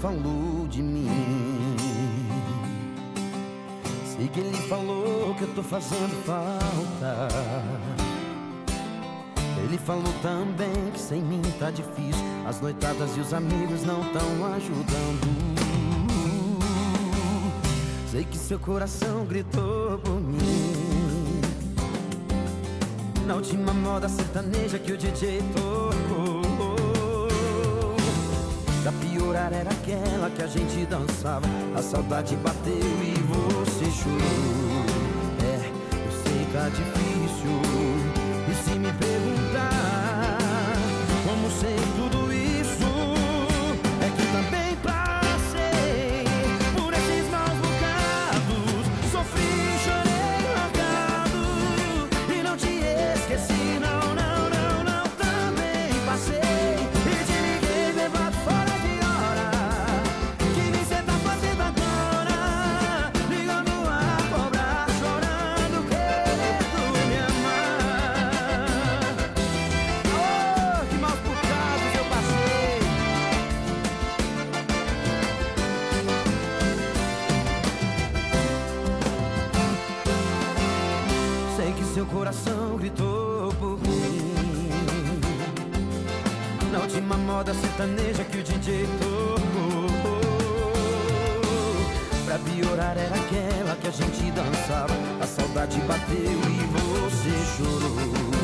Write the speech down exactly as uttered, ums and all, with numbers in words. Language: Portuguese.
falou de mim. Sei que ele falou que eu tô fazendo falta. Ele falou também que sem mim tá difícil. As noitadas e os amigos não tão ajudando. Sei que seu coração gritou por mim na última moda sertaneja que o D J tocou. Pra piorar era aquela que a gente dançava. A saudade bateu e você chorou. É, eu sei que tá difícil. E se me perguntar como sei tudo isso, é que também passei por esses maus bocados. Sofri, chorei, rasgado e não te esqueci, não, não, não, não. Também passei e te liguei levado fora de hora. Que nem cê tá fazendo agora, ligando a cobrar, chorando, querendo me amar. Oh, que maus bocados eu passei. Sei que seu coração gritou por mim na última moda sertaneja que o D J tocou. Pra piorar era aquela que a gente dançava. A saudade bateu e você chorou.